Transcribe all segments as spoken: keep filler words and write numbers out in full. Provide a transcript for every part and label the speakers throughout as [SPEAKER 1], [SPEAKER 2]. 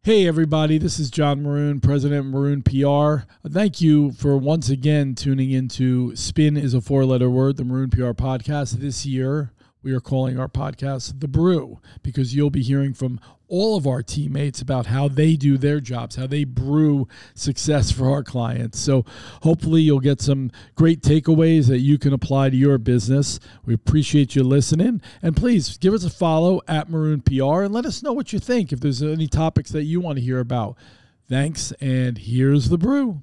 [SPEAKER 1] Hey everybody, this is John Maroon, President of Maroon P R. Thank you for once again tuning into Spin is a Four-Letter Word, the Maroon P R podcast. This year, we are calling our podcast The Brew, because you'll be hearing from all of our teammates about how they do their jobs, how they brew success for our clients. So hopefully you'll get some great takeaways that you can apply to your business. We appreciate you listening. And please give us a follow at Maroon P R and let us know what you think if there's any topics that you want to hear about. Thanks, and here's The Brew.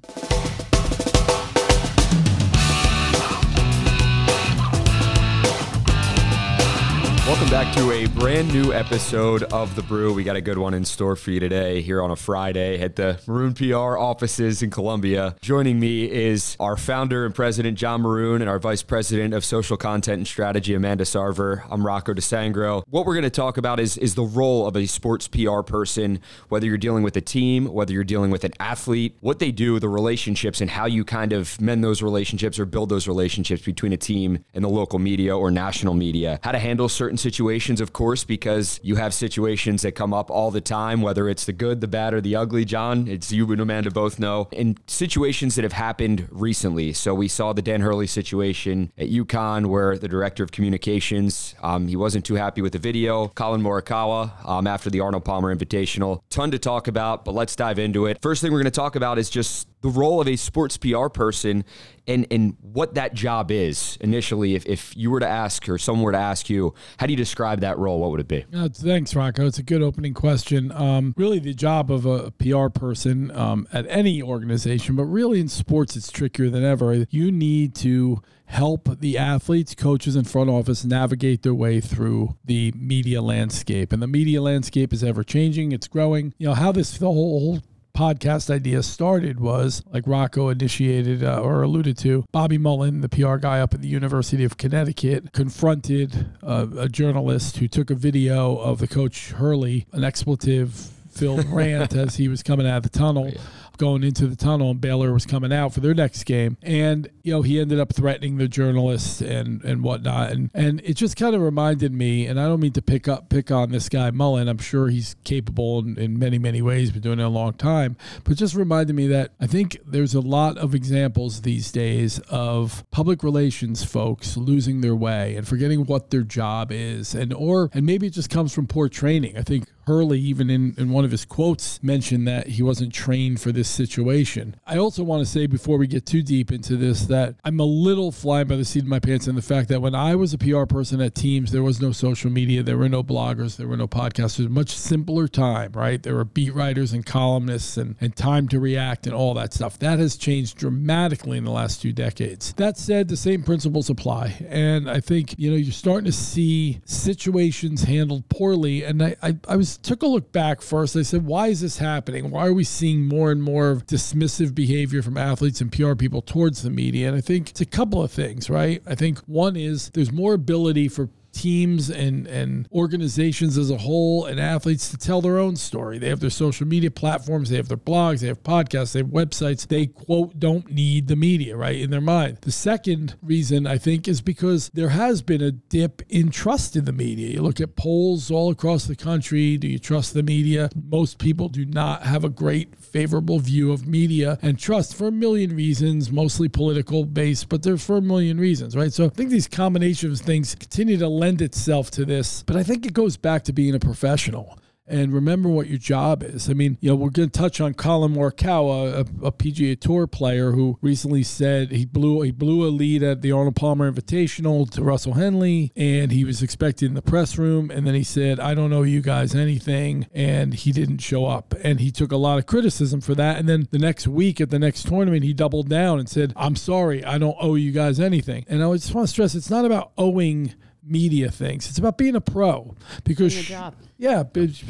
[SPEAKER 2] Welcome back to a brand new episode of The Brew. We got a good one in store for you today here on a Friday at the Maroon P R offices in Columbia. Joining me is our founder and president, John Maroon, and our vice president of social content and strategy, Amanda Sarver. I'm Rocco DeSangro. What we're going to talk about is, is the role of a sports P R person, whether you're dealing with a team, whether you're dealing with an athlete, what they do, the relationships, and how you kind of mend those relationships or build those relationships between a team and the local media or national media. How to handle certain situations, of course, because you have situations that come up all the time, whether it's the good, the bad, or the ugly. John, it's you and Amanda both know, and situations that have happened recently. So we saw the Dan Hurley situation at UConn where the director of communications, um, he wasn't too happy with the video. Colin Morikawa um, after the Arnold Palmer Invitational. Ton to talk about, but let's dive into it. First thing we're going to talk about is just the role of a sports P R person and, and what that job is initially. If, if you were to ask or someone were to ask you, how do you describe that role? What would it be?
[SPEAKER 1] Uh, thanks, Rocco. It's a good opening question. Um, really, the job of a P R person um, at any organization, but really in sports, it's trickier than ever. You need to help the athletes, coaches, and front office navigate their way through the media landscape. And the media landscape is ever changing. It's growing. You know, how this the whole, whole podcast idea started was, like Rocco initiated uh, or alluded to, Bobby Mullen, the P R guy up at the University of Connecticut, confronted uh, a journalist who took a video of the coach Hurley, an expletive-filled rant as he was coming out of the tunnel. Oh, yeah. Going into the tunnel, and Baylor was coming out for their next game. And, you know, he ended up threatening the journalist and, and whatnot. And, and it just kind of reminded me, and I don't mean to pick up, pick on this guy Mullen. I'm sure he's capable in, in many, many ways, been doing it a long time. But it just reminded me that I think there's a lot of examples these days of public relations folks losing their way and forgetting what their job is. And, or, and maybe it just comes from poor training. I think Hurley, even in, in one of his quotes, mentioned that he wasn't trained for this situation. I also want to say, before we get too deep into this, that I'm a little flying by the seat of my pants in the fact that when I was a P R person at teams, there was no social media, there were no bloggers, there were no podcasts. It was a much simpler time, right? There were beat writers and columnists and, and time to react and all that stuff. That has changed dramatically in the last two decades. That said, the same principles apply. And I think, you know, you're starting to see situations handled poorly. And I, I, I was took a look back first. I said, why is this happening? Why are we seeing more and more of dismissive behavior from athletes and P R people towards the media? And I think it's a couple of things, right? I think one is there's more ability for teams and, and organizations as a whole and athletes to tell their own story. They have their social media platforms, they have their blogs, they have podcasts, they have websites. They, quote, don't need the media, right, in their mind. The second reason, I think, is because there has been a dip in trust in the media. You look at polls all across the country. Do you trust the media? Most people do not have a great favorable view of media and trust for a million reasons, mostly political based, but there's for a million reasons, right? So I think these combinations of things continue to lend itself to this, but I think it goes back to being a professional. And remember what your job is. I mean, you know, we're going to touch on Colin Morikawa, a, a P G A Tour player who recently said he blew he blew a lead at the Arnold Palmer Invitational to Russell Henley, and he was expected in the press room, and then he said, I don't owe you guys anything, and he didn't show up. And he took a lot of criticism for that. And then the next week at the next tournament, he doubled down and said, I'm sorry, I don't owe you guys anything. And I just want to stress, it's not about owing media things. It's about being a pro. Because
[SPEAKER 3] your job.
[SPEAKER 1] Yeah,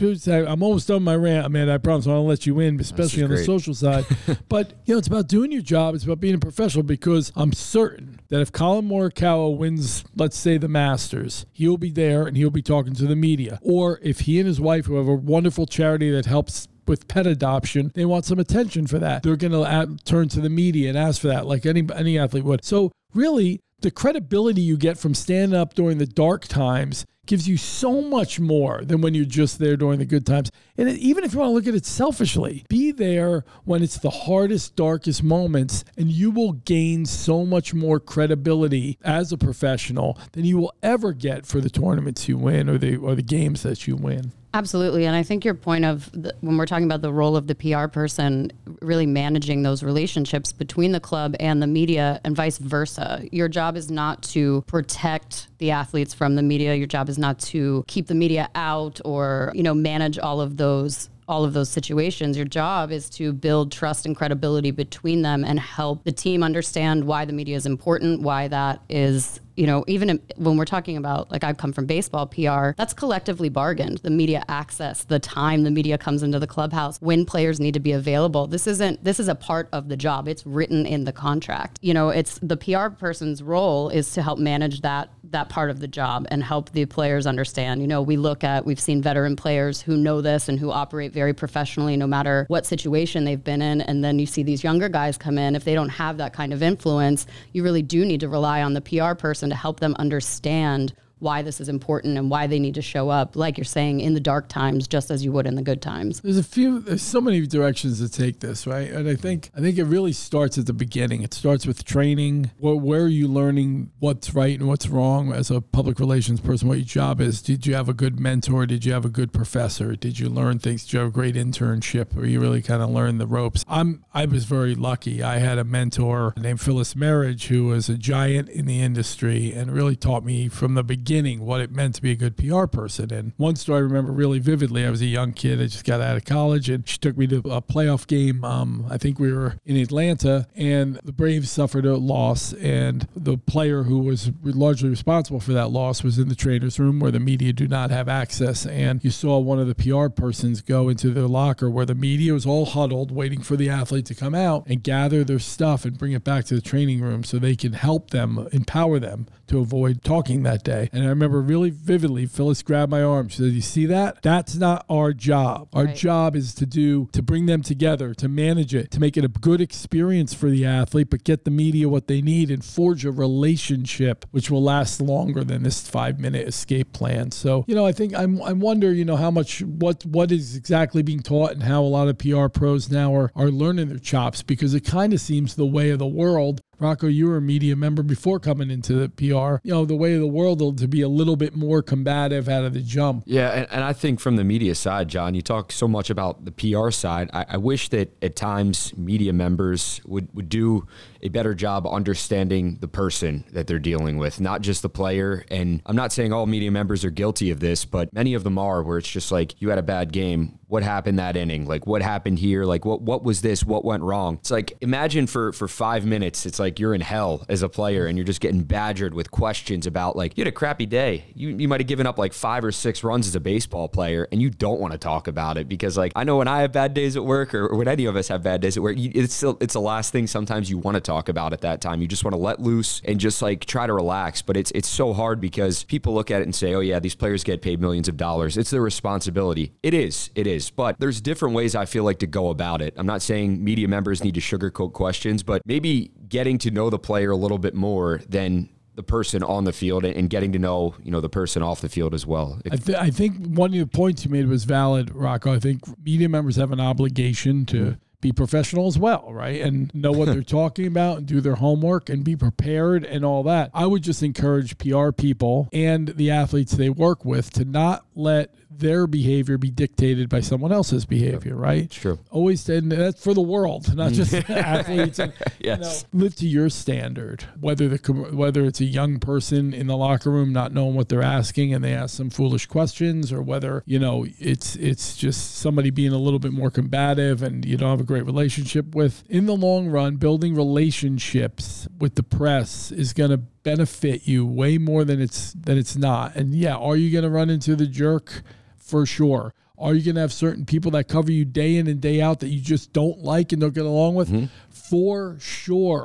[SPEAKER 1] I'm almost done my rant, Amanda. I promise I'll let you in, especially on the social side. But, you know, it's about doing your job. It's about being a professional, because I'm certain that if Colin Morikawa wins, let's say, the Masters, he'll be there and he'll be talking to the media. Or if he and his wife, who have a wonderful charity that helps with pet adoption, they want some attention for that. They're going to turn to the media and ask for that, like any any athlete would. So really, the credibility you get from standing up during the dark times gives you so much more than when you're just there during the good times. And it, even if you want to look at it selfishly, be there when it's the hardest, darkest moments, and you will gain so much more credibility as a professional than you will ever get for the tournaments you win or the or the games that you win.
[SPEAKER 3] Absolutely. And I think your point of the, when we're talking about the role of the P R person, really managing those relationships between the club and the media and vice versa. Your job is not to protect the athletes from the media. Your job is not to keep the media out or, you know, manage all of those all of those situations. Your job is to build trust and credibility between them and help the team understand why the media is important, why that is, you know, even when we're talking about, like, I've come from baseball P R, that's collectively bargained. The media access, the time the media comes into the clubhouse, when players need to be available. This isn't, this is a part of the job. It's written in the contract. You know, it's the P R person's role is to help manage that, that part of the job and help the players understand. You know, we look at, we've seen veteran players who know this and who operate very professionally no matter what situation they've been in. And then you see these younger guys come in. If they don't have that kind of influence, you really do need to rely on the P R person to help them understand why this is important and why they need to show up, like you're saying, in the dark times, just as you would in the good times.
[SPEAKER 1] There's a few, there's so many directions to take this, right? And I think, I think it really starts at the beginning. It starts with training. Where, where are you learning what's right and what's wrong as a public relations person, what your job is? Did you have a good mentor? Did you have a good professor? Did you learn things? Did you have a great internship where you really kind of learn the ropes? I'm, I was very lucky. I had a mentor named Phyllis Marriage, who was a giant in the industry and really taught me from the beginning what it meant to be a good P R person. And one story I remember really vividly, I was a young kid. I just got out of college and she took me to a playoff game. Um, I think we were in Atlanta and the Braves suffered a loss. And the player who was largely responsible for that loss was in the trainer's room where the media do not have access. And you saw one of the P R persons go into their locker where the media was all huddled waiting for the athlete to come out and gather their stuff and bring it back to the training room so they can help them, empower them to avoid talking that day. And I remember really vividly, Phyllis grabbed my arm. She said, you see that? That's not our job. Our
[SPEAKER 3] Right.
[SPEAKER 1] job is to do, to bring them together, to manage it, to make it a good experience for the athlete, but get the media what they need and forge a relationship which will last longer than this five minute escape plan. So, you know, I think I'm, I wonder, you know, how much, what, what is exactly being taught and how a lot of P R pros now are, are learning their chops, because it kind of seems the way of the world. Rocco, you were a media member before coming into the P R. You know, the way of the world to be a little bit more combative out of the jump.
[SPEAKER 2] Yeah, and, and I think from the media side, John, you talk so much about the P R side. I, I wish that at times media members would, would do a better job understanding the person that they're dealing with, not just the player. And I'm not saying all media members are guilty of this, but many of them are, where it's just like, you had a bad game. What happened that inning? Like, what happened here? Like, what what was this? What went wrong? It's like, imagine for, for five minutes, it's like you're in hell as a player and you're just getting badgered with questions about, like, you had a crappy day. You you might have given up like five or six runs as a baseball player and you don't want to talk about it because, like, I know when I have bad days at work, or, or when any of us have bad days at work, you, it's still, it's the last thing sometimes you want to talk about at that time. You just want to let loose and just like try to relax. But it's it's so hard because people look at it and say, oh yeah, these players get paid millions of dollars. It's their responsibility. It is, it is. But there's different ways I feel like to go about it. I'm not saying media members need to sugarcoat questions, but maybe getting to know the player a little bit more than the person on the field and getting to know, you know, the person off the field as well.
[SPEAKER 1] I, th- I think one of the points you made was valid, Rocco. I think media members have an obligation to mm-hmm. be professional as well, right? And know what they're talking about and do their homework and be prepared and all that. I would just encourage P R people and the athletes they work with to not let their behavior be dictated by someone else's behavior, right?
[SPEAKER 2] It's true.
[SPEAKER 1] Always, and that's for the world, not just athletes. And,
[SPEAKER 2] yes.
[SPEAKER 1] You know, live to your standard. Whether the whether it's a young person in the locker room not knowing what they're asking and they ask some foolish questions, or whether, you know, it's it's just somebody being a little bit more combative and you don't have a great relationship with. In the long run, building relationships with the press is going to benefit you way more than it's than it's not. And yeah, are you going to run into the jerk? For sure. Are you going to have certain people that cover you day in and day out that you just don't like and don't get along with? Mm-hmm. For sure.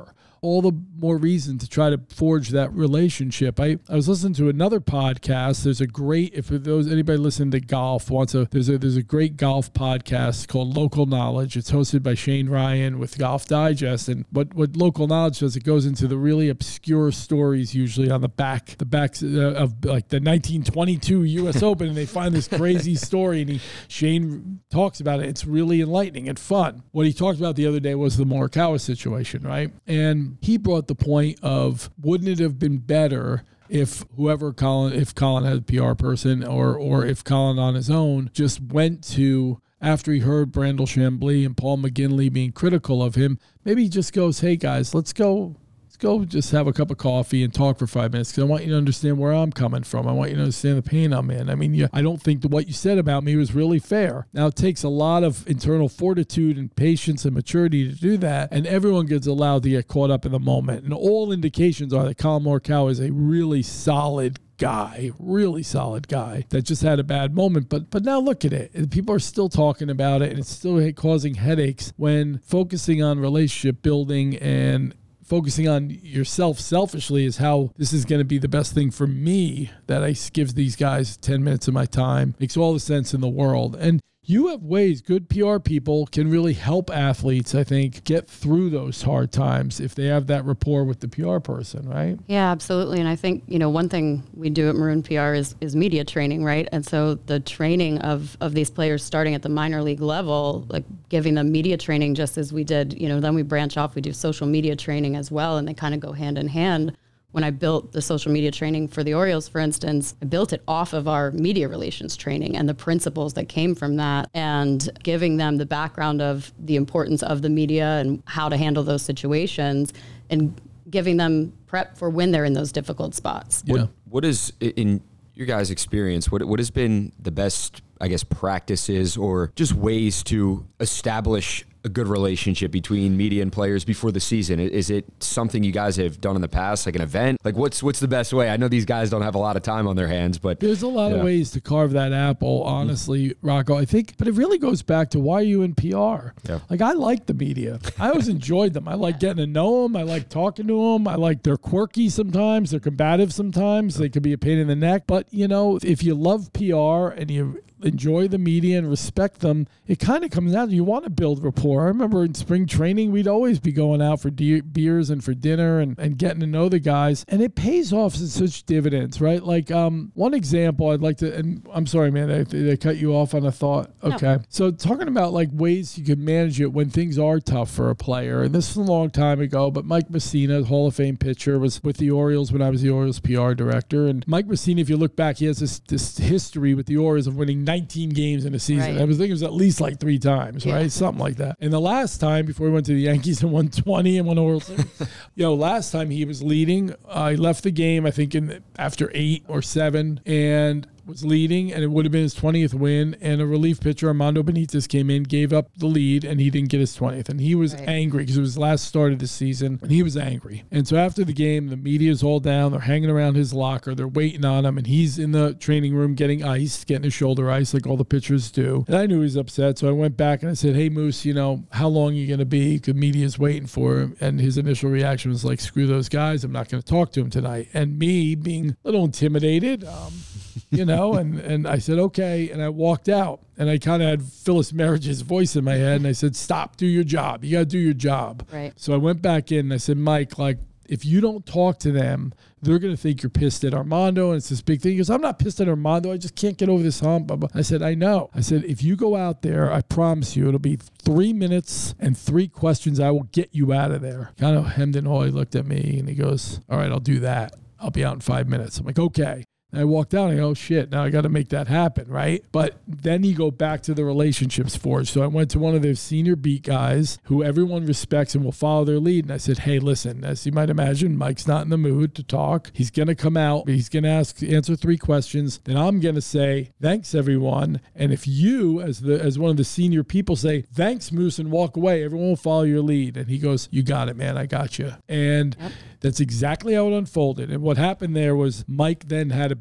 [SPEAKER 1] all the more reason to try to forge that relationship. I, I was listening to another podcast. There's a great, if those anybody listening to golf wants a, there's a, there's a great golf podcast called Local Knowledge. It's hosted by Shane Ryan with Golf Digest. And what, what Local Knowledge does, it goes into the really obscure stories, usually on the back, the backs of like the nineteen twenty-two U S Open, and they find this crazy story, and he, Shane talks about it. It's really enlightening and fun. What he talked about the other day was the Morikawa situation, right? And he brought the point of, wouldn't it have been better if whoever Colin, if Colin had a P R person, or or if Colin on his own just went to, after he heard Brandel Chambly and Paul McGinley being critical of him, maybe he just goes, hey guys, let's go, let's go just have a cup of coffee and talk for five minutes because I want you to understand where I'm coming from. I want you to understand the pain I'm in. I mean, you, I don't think that what you said about me was really fair. Now, it takes a lot of internal fortitude and patience and maturity to do that, and everyone gets allowed to get caught up in the moment. And all indications are that Colin Morikawa is a really solid guy, really solid guy that just had a bad moment. But but now look at it. People are still talking about it, and it's still causing headaches when focusing on relationship building and focusing on yourself selfishly is how this is going to be the best thing for me, that I give these guys ten minutes of my time. Makes all the sense in the world. And you have ways, good P R people can really help athletes, I think, get through those hard times if they have that rapport with the P R person, right?
[SPEAKER 3] Yeah, absolutely. And I think, you know, one thing we do at Maroon P R is is media training, right? And so the training of, of these players starting at the minor league level, like giving them media training just as we did, you know, then we branch off, we do social media training as well, and they kind of go hand in hand. When I built the social media training for the Orioles, for instance, I built it off of our media relations training and the principles that came from that, and giving them the background of the importance of the media and how to handle those situations, and giving them prep for when they're in those difficult spots.
[SPEAKER 1] Yeah.
[SPEAKER 2] What, what is, in your guys' experience, what what has been the best, I guess, practices or just ways to establish a good relationship between media and players before the season? Is it something you guys have done in the past, like an event? Like what's what's the best way? I know these guys don't have a lot of time on their hands, but
[SPEAKER 1] there's a lot
[SPEAKER 2] yeah.
[SPEAKER 1] of ways to carve that apple, honestly, Rocco. I think, but it really goes back to why are you in P R?
[SPEAKER 2] Yeah.
[SPEAKER 1] Like, I like the media. I always enjoyed them. I like getting to know them. I like talking to them. I like they're quirky sometimes. They're combative sometimes. They could be a pain in the neck. But, you know, if you love P R and you enjoy the media and respect them, it kind of comes out. You want to build rapport. I remember in spring training, we'd always be going out for de- beers and for dinner and, and getting to know the guys. And it pays off in such dividends, right? Like um, one example I'd like to, and I'm sorry, man, they, they cut you off on a thought. Okay. No. So talking about like ways you can manage it when things are tough for a player. And this is a long time ago, but Mike Messina, Hall of Fame pitcher, was with the Orioles when I was the Orioles P R director. And Mike Messina, if you look back, he has this, this history with the Orioles of winning nineteen games in a season. Right. I was thinking it was at least like three times, yeah. right? Something like that. And the last time, before he went to the Yankees and won twenty and won a World Series, you know, last time he was leading, uh, he left the game, I think, in after eight or seven, and was leading, and it would have been his twentieth win, and a relief pitcher, Armando Benitez, came in, gave up the lead, and he didn't get his twentieth. And he was right. angry because it was his last start of the season, and he was angry. And so after the game, the media's all down. They're hanging around his locker. They're waiting on him, and he's in the training room getting iced, getting his shoulder iced like all the pitchers do. And I knew he was upset, so I went back and I said, hey, Moose, you know, how long are you going to be? Because media's waiting for him. And his initial reaction was like, screw those guys. I'm not going to talk to him tonight. And me being a little intimidated, um, you know, and, and I said, okay. And I walked out, and I kind of had Phyllis Marriage's voice in my head. And I said, stop, do your job. You got to do your job.
[SPEAKER 3] Right.
[SPEAKER 1] So I went back in and I said, Mike, like, if you don't talk to them, they're going to think you're pissed at Armando. And it's this big thing. He goes, I'm not pissed at Armando. I just can't get over this hump. I said, I know. I said, if you go out there, I promise you, it'll be three minutes and three questions. I will get you out of there. Kind of hemmed and hawed. He looked at me and he goes, all right, I'll do that. I'll be out in five minutes. I'm like, okay. And I walked out and I go, oh, shit, now I got to make that happen, right? But then you go back to the relationships forged. So I went to one of their senior beat guys who everyone respects and will follow their lead. And I said, hey, listen, as you might imagine, Mike's not in the mood to talk. He's going to come out. He's going to ask, answer three questions. Then I'm going to say, thanks, everyone. And if you, as the as one of the senior people, say, thanks, Moose, and walk away, everyone will follow your lead. And he goes, you got it, man. I got you. And yep. That's exactly how it unfolded. And what happened there was Mike then had a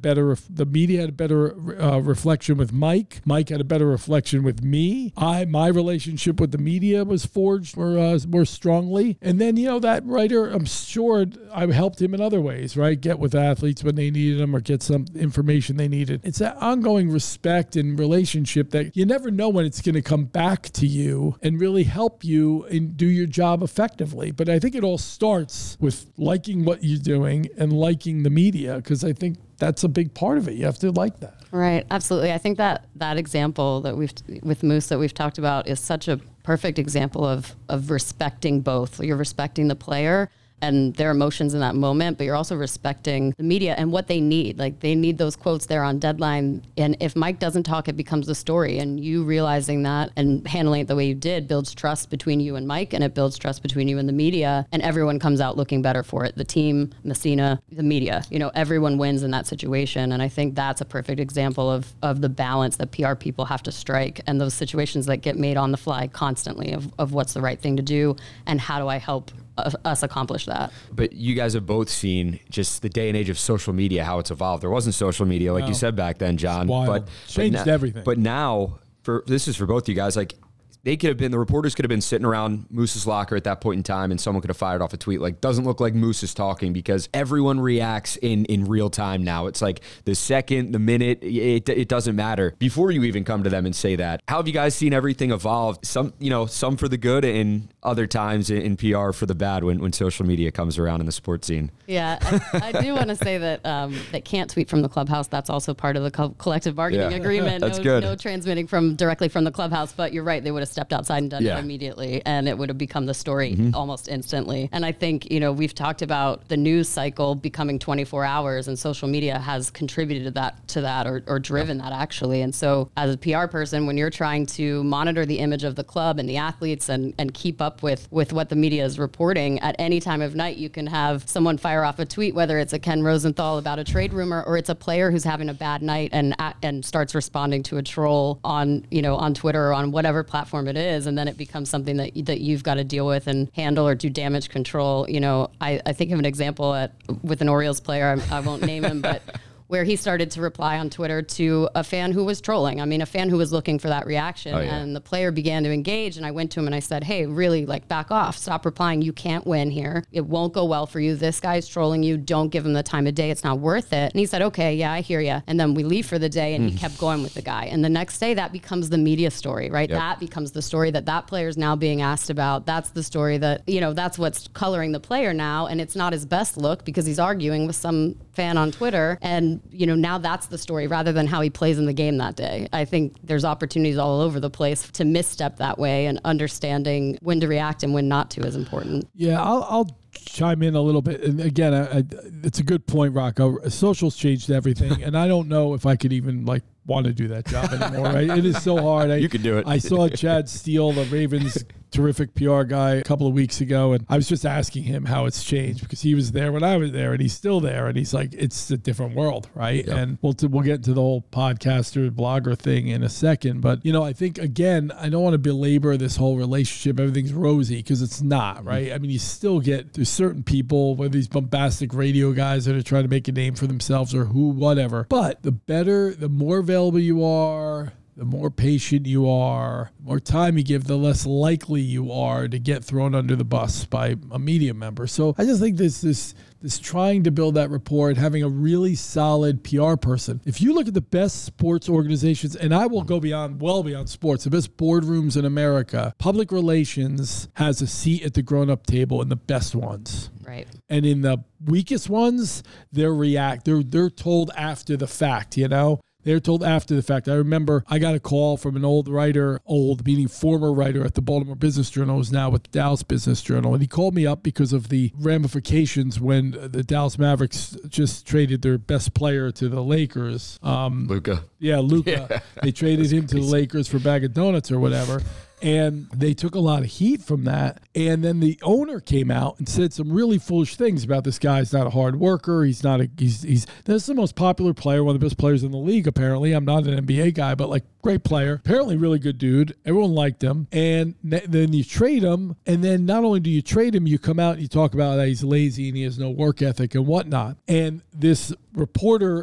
[SPEAKER 1] better, the media had a better uh, reflection with Mike. Mike had a better reflection with me. I, my relationship with the media was forged more, uh, more strongly. And then, you know, that writer, I'm sure I helped him in other ways, right? Get with athletes when they needed them or get some information they needed. It's that ongoing respect and relationship that you never know when it's going to come back to you and really help you and do your job effectively. But I think it all starts with liking what you're doing and liking the media, because I think that's a big part of it. You have to like that.
[SPEAKER 3] Right. Absolutely. I think that that example that we've with Moose that we've talked about is such a perfect example of of respecting both. You're respecting the player and their emotions in that moment, but you're also respecting the media and what they need. Like, they need those quotes there on deadline. And if Mike doesn't talk, it becomes the story. And you realizing that and handling it the way you did builds trust between you and Mike, and it builds trust between you and the media. And everyone comes out looking better for it. The team, Messina, the media, you know, everyone wins in that situation. And I think that's a perfect example of, of the balance that P R people have to strike, and those situations that get made on the fly constantly of, of what's the right thing to do and how do I help us accomplish that.
[SPEAKER 2] But you guys have both seen just the day and age of social media, how it's evolved. There wasn't social media, like no. you said back then, John. But
[SPEAKER 1] changed
[SPEAKER 2] but na-
[SPEAKER 1] everything.
[SPEAKER 2] But now, for this is for both you guys, like, they could have been, the reporters could have been sitting around Moose's locker at that point in time, and someone could have fired off a tweet like, doesn't look like Moose is talking, because everyone reacts in, in real time now. It's like the second, the minute, it, it doesn't matter. Before you even come to them and say that, how have you guys seen everything evolve? Some, you know, some for the good and other times in, in P R for the bad when, when social media comes around in the sports scene.
[SPEAKER 3] Yeah, I, I do want to say that um, that can't tweet from the clubhouse. That's also part of the co- collective bargaining
[SPEAKER 2] yeah.
[SPEAKER 3] agreement.
[SPEAKER 2] That's
[SPEAKER 3] no,
[SPEAKER 2] good.
[SPEAKER 3] No transmitting from directly from the clubhouse, but you're right. They would have stepped outside and done
[SPEAKER 2] yeah.
[SPEAKER 3] it immediately, and it would have become the story
[SPEAKER 2] mm-hmm.
[SPEAKER 3] almost instantly. And I think, you know, we've talked about the news cycle becoming twenty-four hours, and social media has contributed to that, to that or, or driven that, actually. And so as a P R person, when you're trying to monitor the image of the club and the athletes and, and keep up with, with what the media is reporting, at any time of night, you can have someone fire off a tweet, whether it's a Ken Rosenthal about a trade rumor or it's a player who's having a bad night and and starts responding to a troll on, you know, on Twitter or on whatever platform it is, and then it becomes something that that you've got to deal with and handle or do damage control. You know, I, I think of an example at, with an Orioles player, I, I won't name him, but where he started to reply on Twitter to a fan who was trolling. I mean, a fan who was looking for that reaction.
[SPEAKER 2] Oh, yeah.
[SPEAKER 3] And the player began to engage, and I went to him and I said, hey, really, like, back off. Stop replying. You can't win here. It won't go well for you. This guy's trolling you. Don't give him the time of day. It's not worth it. And he said, okay, yeah, I hear you. And then we leave for the day, and mm. he kept going with the guy. And the next day, that becomes the media story, right? Yep. That becomes the story that that player's now being asked about. That's the story that, you know, that's what's coloring the player now. And it's not his best look because he's arguing with some fan on Twitter. And, you know, now that's the story rather than how he plays in the game that day. I think there's opportunities all over the place to misstep that way, and understanding when to react and when not to is important.
[SPEAKER 1] Yeah, I'll, I'll chime in a little bit. And again, I, I, it's a good point, Rocco. Social's changed everything. And I don't know if I could even, like, want to do that job anymore, right? It is so hard. I,
[SPEAKER 2] you could do it.
[SPEAKER 1] I saw Chad Steele, the Ravens terrific P R guy, a couple of weeks ago, and I was just asking him how it's changed, because he was there when I was there, and he's still there, and he's like, it's a different world, right? Yep. And we'll t- we'll get into the whole podcaster blogger thing in a second, but you know, I think again, I don't want to belabor this whole relationship. Everything's rosy, because it's not, right? I mean, you still get there's certain people, whether these bombastic radio guys that are trying to make a name for themselves or who, whatever. But the better, the more available you are, the more patient you are, the more time you give, the less likely you are to get thrown under the bus by a media member. So I just think this this this trying to build that rapport and having a really solid P R person. If you look at the best sports organizations, and I will go beyond, well beyond sports, the best boardrooms in America, public relations has a seat at the grown-up table in the best ones.
[SPEAKER 3] Right.
[SPEAKER 1] And in the weakest ones, they're react. They're they're told after the fact, you know? They're told after the fact. I remember I got a call from an old writer, old, meaning former writer at the Baltimore Business Journal, who's now with the Dallas Business Journal. And he called me up because of the ramifications when the Dallas Mavericks just traded their best player to the Lakers. Um,
[SPEAKER 2] Luka.
[SPEAKER 1] Yeah, Luka.
[SPEAKER 2] Yeah.
[SPEAKER 1] They traded him to the Lakers for a bag of donuts or whatever. And they took a lot of heat from that. And then the owner came out and said some really foolish things about this guy. He's not a hard worker. He's not a, he's, he's, this is the most popular player, one of the best players in the league, apparently. I'm not an N B A guy, but like, great player. Apparently really good dude. Everyone liked him. And then you trade him. And then not only do you trade him, you come out and you talk about that he's lazy and he has no work ethic and whatnot. And this reporter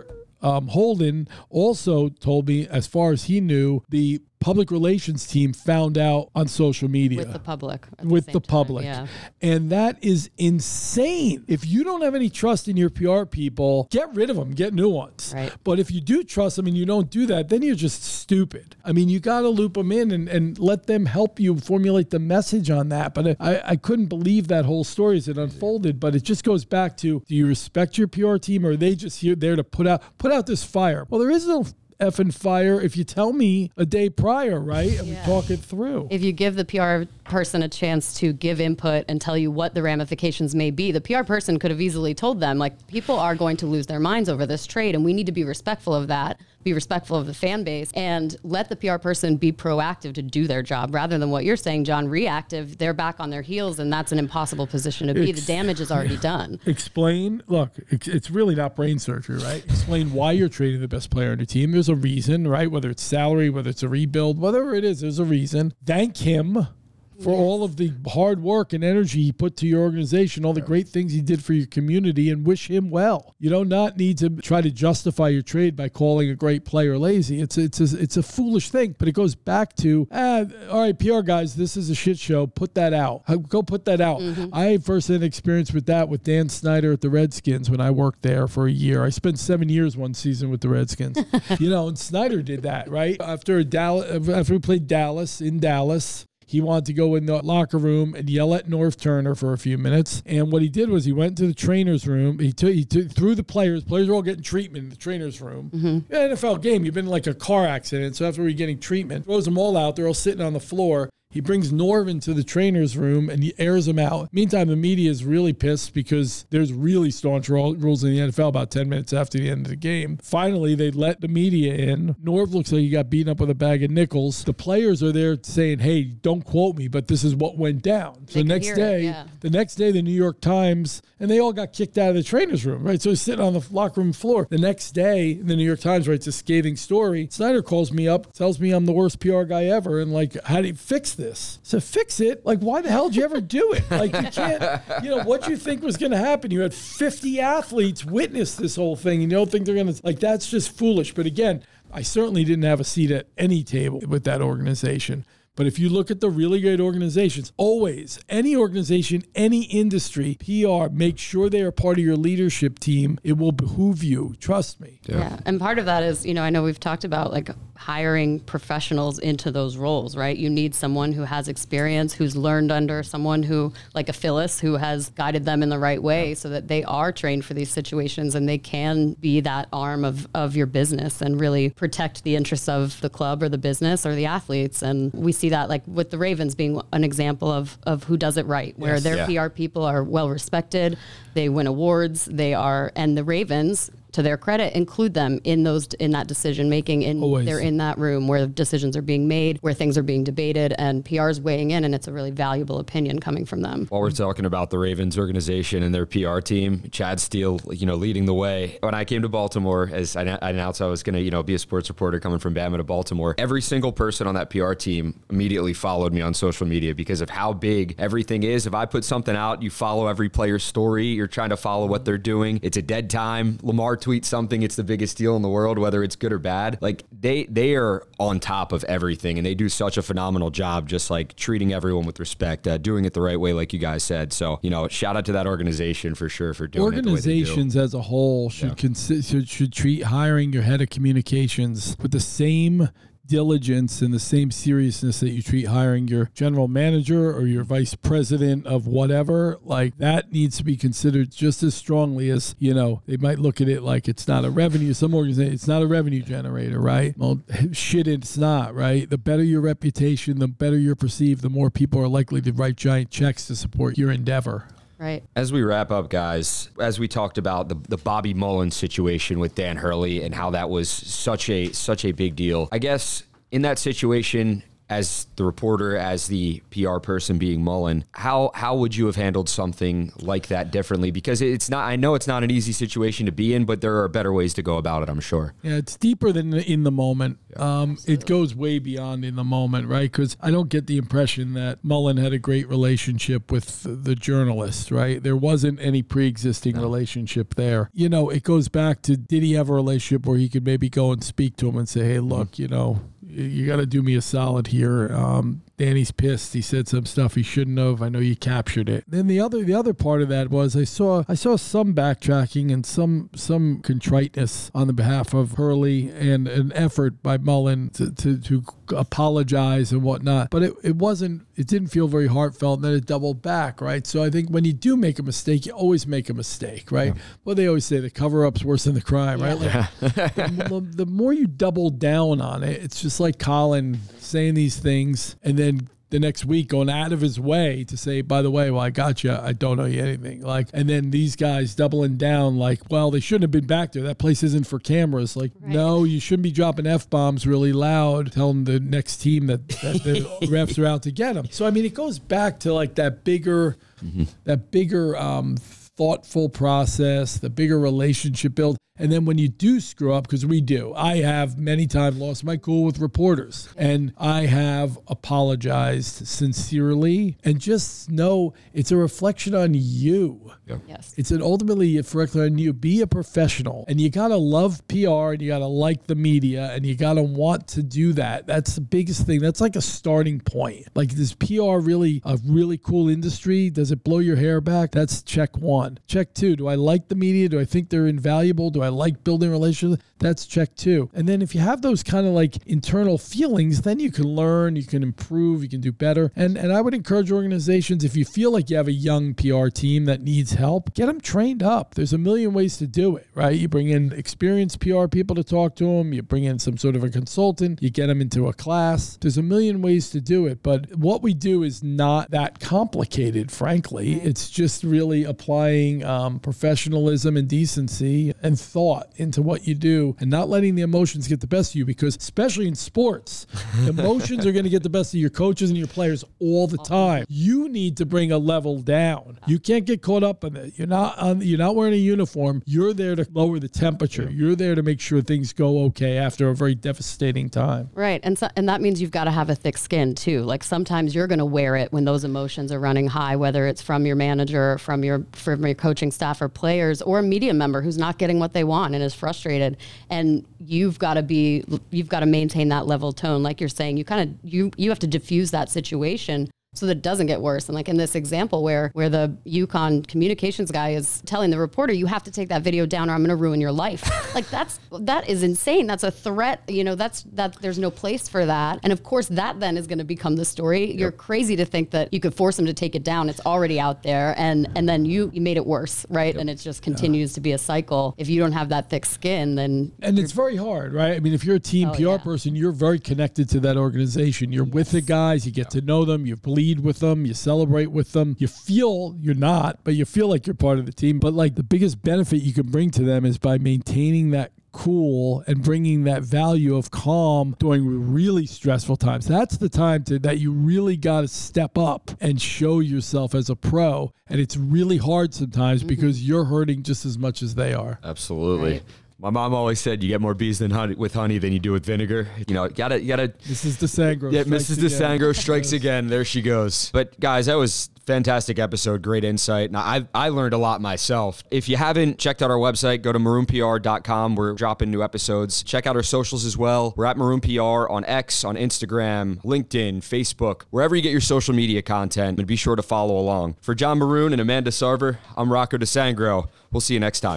[SPEAKER 1] um, Holden also told me, as far as he knew, the public relations team found out on social media.
[SPEAKER 3] With the public.
[SPEAKER 1] With
[SPEAKER 3] the,
[SPEAKER 1] the
[SPEAKER 3] time,
[SPEAKER 1] public.
[SPEAKER 3] yeah.
[SPEAKER 1] And that is insane. If you don't have any trust in your P R people, get rid of them, get new ones.
[SPEAKER 3] Right.
[SPEAKER 1] But if you do trust them and you don't do that, then you're just stupid. I mean, you got to loop them in and, and let them help you formulate the message on that. But I, I couldn't believe that whole story as it unfolded. But it just goes back to, do you respect your P R team, or are they just here there to put out put out this fire? Well, there is no effing fire if you tell me a day prior, right? And yeah. we talk it through.
[SPEAKER 3] If you give the P R person a chance to give input and tell you what the ramifications may be, the P R person could have easily told them, like, people are going to lose their minds over this trade, and we need to be respectful of that, be respectful of the fan base, and let the P R person be proactive to do their job, rather than what you're saying, John, reactive. They're back on their heels, and that's an impossible position to be. Ex- the damage is already done.
[SPEAKER 1] Explain, look, it's really not brain surgery, right? Explain why you're trading the best player on your team. There's a reason, right? Whether it's salary, whether it's a rebuild, whatever it is, there's a reason. Thank him for yes. all of the hard work and energy he put to your organization, all the great things he did for your community, and wish him well. You do not need to try to justify your trade by calling a great player lazy. It's it's a, it's a foolish thing, but it goes back to, ah, all right, P R guys, this is a shit show. Put that out. Go put that out. Mm-hmm. I had first-hand experience with that with Dan Snyder at the Redskins when I worked there for a year. I spent seven years one season with the Redskins. You know, and Snyder did that, right? After a Dallas, after we played Dallas in Dallas, he wanted to go in the locker room and yell at North Turner for a few minutes. And what he did was he went to the trainer's room. He took, he took through the players. Players are all getting treatment in the trainer's room. Mm-hmm. N F L game, you've been in like a car accident. So after we're getting treatment, throws them all out. They're all sitting on the floor. He brings Norv into the trainer's room and he airs him out. Meantime, the media is really pissed because there's really staunch rules in the N F L about ten minutes after the end of the game. Finally, they let the media in. Norv looks like he got beaten up with a bag of nickels. The players are there saying, hey, don't quote me, but this is what went down. So the next day, it, yeah. the next day, the New York Times, and they all got kicked out of the trainer's room, right? So he's sitting on the locker room floor. The next day, the New York Times writes a scathing story. Snyder calls me up, tells me I'm the worst P R guy ever, and like, how do you fix this? This. So fix it. Like, why the hell did you ever do it? Like, you can't, you know, what you think was going to happen? You had fifty athletes witness this whole thing, and you don't think they're going to, like, that's just foolish. But again, I certainly didn't have a seat at any table with that organization. But if you look at the really great organizations, always, any organization, any industry, P R, make sure they are part of your leadership team. It will behoove you. Trust me.
[SPEAKER 3] Yeah. yeah. And part of that is, you know, I know we've talked about like hiring professionals into those roles, right? You need someone who has experience, who's learned under someone who, like a Phyllis, who has guided them in the right way yeah. so that they are trained for these situations and they can be that arm of, of your business and really protect the interests of the club or the business or the athletes. And we see that like with the Ravens being an example of, of who does it right, where yes, their yeah. P R people are well respected, they win awards, they are, and the Ravens, to their credit, include them in those in that decision making. In Always. They're in that room where decisions are being made, where things are being debated, and P R is weighing in, and it's a really valuable opinion coming from them.
[SPEAKER 2] While we're talking about the Ravens organization and their P R team, Chad Steele, you know, leading the way. When I came to Baltimore, as I announced I was going to, you know, be a sports reporter coming from Bama to Baltimore, every single person on that P R team immediately followed me on social media because of how big everything is. If I put something out, you follow every player's story. You're trying to follow what they're doing. It's a dead time. Lamar tweet something, it's the biggest deal in the world, whether it's good or bad. Like they they are on top of everything, and they do such a phenomenal job, just like treating everyone with respect, uh, doing it the right way, like you guys said. So, you know, shout out to that organization for sure for doing
[SPEAKER 1] Organizations
[SPEAKER 2] it the way they do.
[SPEAKER 1] As a whole should
[SPEAKER 2] yeah.
[SPEAKER 1] consi- should, should treat hiring your head of communications with the same diligence and the same seriousness that you treat hiring your general manager or your vice president of whatever. Like, that needs to be considered just as strongly as, you know, they might look at it like it's not a revenue. Some organization, it's not a revenue generator, right? Well, shit, it's not, right? The better your reputation, the better you're perceived, the more people are likely to write giant checks to support your endeavor.
[SPEAKER 3] Right.
[SPEAKER 2] As we wrap up, guys, as we talked about the, the Bobby Mullins situation with Dan Hurley and how that was such a such a big deal, I guess in that situation, as the reporter, as the P R person being Mullen, how how would you have handled something like that differently? Because it's not, I know it's not an easy situation to be in, but there are better ways to go about it, I'm sure.
[SPEAKER 1] Yeah, it's deeper than in the moment. Um, it goes way beyond in the moment, right? Because I don't get the impression that Mullen had a great relationship with the journalist, right? There wasn't any pre-existing no. relationship there. You know, it goes back to, did he have a relationship where he could maybe go and speak to him and say, hey, look, mm-hmm. you know, you got to do me a solid here. Um, Danny's pissed. He said some stuff he shouldn't have. I know you captured it. Then the other the other part of that was I saw I saw some backtracking and some some contriteness on the behalf of Hurley and an effort by Mullen to, to, to apologize and whatnot. But it, it wasn't, it didn't feel very heartfelt, and then it doubled back, right? So I think when you do make a mistake, you always make a mistake, right? Yeah. Well, they always say the cover-up's worse than the crime, right? Yeah. Like, the, the more you double down on it, it's just like Colin saying these things and then the next week going out of his way to say, by the way, well, I got you. I don't know you anything. Like, and then these guys doubling down like, well, they shouldn't have been back there. That place isn't for cameras. Like, right. No, you shouldn't be dropping F-bombs really loud, telling the next team that, that the refs are out to get them. So, I mean, it goes back to like that bigger, mm-hmm. that bigger um, thoughtful process, the bigger relationship build. And then when you do screw up, because we do, I have many times lost my cool with reporters, and I have apologized sincerely, and just know it's a reflection on you.
[SPEAKER 2] Yep.
[SPEAKER 3] Yes.
[SPEAKER 1] It's an ultimately a reflection on you. Be a professional, and you got to love P R, and you got to like the media, and you got to want to do that. That's the biggest thing. That's like a starting point. Like, is P R really a really cool industry? Does it blow your hair back? That's check one. Check two, do I like the media? Do I think they're invaluable? Do I like building relationships? That's check two. And then if you have those kind of like internal feelings, then you can learn, you can improve, you can do better. And and I would encourage organizations, if you feel like you have a young P R team that needs help, get them trained up. There's a million ways to do it, right? You bring in experienced P R people to talk to them. You bring in some sort of a consultant. You get them into a class. There's a million ways to do it. But what we do is not that complicated, frankly. It's just really applying um, professionalism and decency and thought into what you do, and not letting the emotions get the best of you, because especially in sports, emotions are going to get the best of your coaches and your players all the time. You need to bring a level down. You can't get caught up in it. You're not on, you're not wearing a uniform. You're there to lower the temperature. You're there to make sure things go okay after a very devastating time.
[SPEAKER 3] Right. And so, and that means you've got to have a thick skin too. Like, sometimes you're going to wear it when those emotions are running high, whether it's from your manager, from your from your coaching staff or players, or a media member who's not getting what they want and is frustrated. And you've got to be, you've got to maintain that level tone. Like you're saying, you kind of, you, you have to diffuse that situation so that it doesn't get worse. And like in this example where where the UConn communications guy is telling the reporter, you have to take that video down or I'm going to ruin your life. Like, that's, that is insane. That's a threat. You know, that's, that there's no place for that. And of course that then is going to become the story. Yep. You're crazy to think that you could force him to take it down. It's already out there. And, and then you, you made it worse, right? Yep. And it just continues yeah. to be a cycle. If you don't have that thick skin, then.
[SPEAKER 1] And it's very hard, right? I mean, if you're a team oh, P R yeah. person, you're very connected to that organization. You're yes. with the guys, you get yeah. to know them, you believe with them, you celebrate with them, you feel you're not, but you feel like you're part of the team. But like, the biggest benefit you can bring to them is by maintaining that cool and bringing that value of calm during really stressful times. That's the time to, that you really got to step up and show yourself as a pro. And it's really hard sometimes mm-hmm. because you're hurting just as much as they are.
[SPEAKER 2] Absolutely.
[SPEAKER 3] Right.
[SPEAKER 2] My mom always said you get more bees than honey, with honey than you do with vinegar. You know, gotta, you gotta.
[SPEAKER 1] Missus DeSangro.
[SPEAKER 2] Yeah, Missus DeSangro strikes again. There she goes. But guys, that was a fantastic episode. Great insight. Now, I I learned a lot myself. If you haven't checked out our website, go to maroon p r dot com. We're dropping new episodes. Check out our socials as well. We're at Maroon P R on X, on Instagram, LinkedIn, Facebook, wherever you get your social media content. And be sure to follow along. For John Maroon and Amanda Sarver, I'm Rocco DeSangro. We'll see you next time.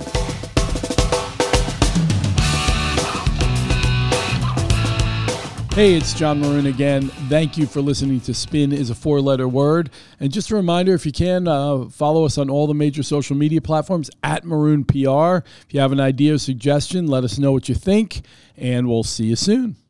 [SPEAKER 1] Hey, it's John Maroon again. Thank you for listening to Spin is a Four-Letter Word. And just a reminder, if you can, uh, follow us on all the major social media platforms at Maroon P R. If you have an idea or suggestion, let us know what you think, and we'll see you soon.